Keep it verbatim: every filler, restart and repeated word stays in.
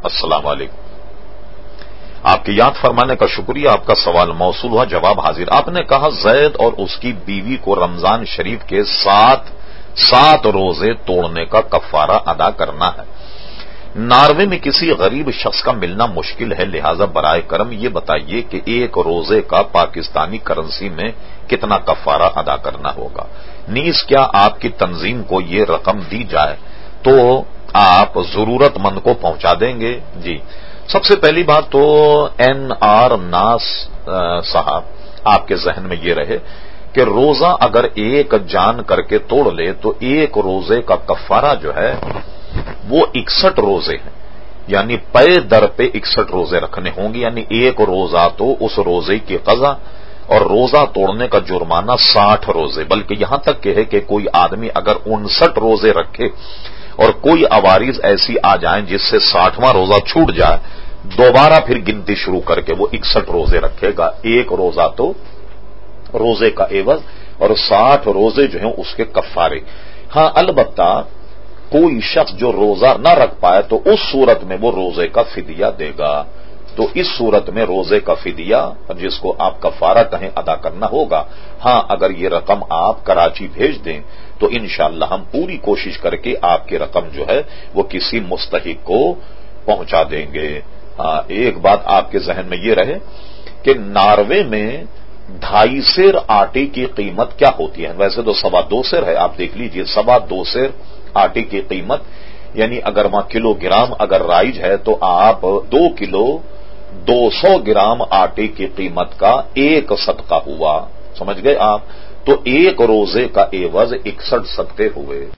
السلام علیکم. آپ کی یاد فرمانے کا شکریہ. آپ کا سوال موصول ہوا، جواب حاضر. آپ نے کہا زید اور اس کی بیوی کو رمضان شریف کے سات سات روزے توڑنے کا کفارہ ادا کرنا ہے. ناروے میں کسی غریب شخص کا ملنا مشکل ہے، لہذا برائے کرم یہ بتائیے کہ ایک روزے کا پاکستانی کرنسی میں کتنا کفارہ ادا کرنا ہوگا. نیز کیا آپ کی تنظیم کو یہ رقم دی جائے تو آپ ضرورت مند کو پہنچا دیں گے؟ جی، سب سے پہلی بات تو این آر ناس صاحب آپ کے ذہن میں یہ رہے کہ روزہ اگر ایک جان کر کے توڑ لے تو ایک روزے کا کفارہ جو ہے وہ اکسٹھ روزے ہیں، یعنی پے در پہ اکسٹھ روزے رکھنے ہوں گے. یعنی ایک روزہ تو اس روزے کی قضا اور روزہ توڑنے کا جرمانہ ساٹھ روزے. بلکہ یہاں تک کہ ہے کہ کوئی آدمی اگر انسٹھ روزے رکھے اور کوئی عوارض ایسی آ جائیں جس سے ساٹھواں روزہ چھوٹ جائے، دوبارہ پھر گنتی شروع کر کے وہ اکسٹھ روزے رکھے گا. ایک روزہ تو روزے کا عوض اور ساٹھ روزے جو ہیں اس کے کفارے. ہاں، البتہ کوئی شخص جو روزہ نہ رکھ پائے تو اس صورت میں وہ روزے کا فدیہ دے گا. تو اس صورت میں روزے کا فدیہ جس کو آپ کفارہ کہیں ادا کرنا ہوگا. ہاں، اگر یہ رقم آپ کراچی بھیج دیں تو انشاءاللہ ہم پوری کوشش کر کے آپ کی رقم جو ہے وہ کسی مستحق کو پہنچا دیں گے. ہاں، ایک بات آپ کے ذہن میں یہ رہے کہ ناروے میں ڈھائی سیر آٹے کی قیمت کیا ہوتی ہے. ویسے تو سوا دو سیر ہے، آپ دیکھ لیجئے سوا دو سیر آٹے کی قیمت، یعنی اگر وہاں کلو گرام اگر رائج ہے تو آپ دو کلو دو سو گرام آٹے کی قیمت کا ایک صدقہ ہوا. سمجھ گئے آپ؟ تو ایک روزے کا عوض اکسٹھ صدقے ہوئے.